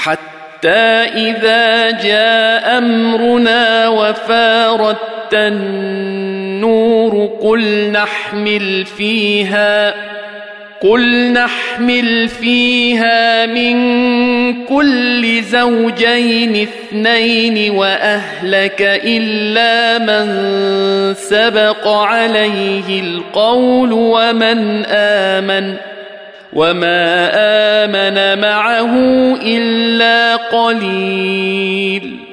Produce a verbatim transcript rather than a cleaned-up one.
حتى إذا جاء أمرنا وفارت النور قل نحمل فيها قل نحمل فيها من كل زوجين اثنين وأهلك إلا من سبق عليه القول ومن آمن وما آمن معه إلا قليل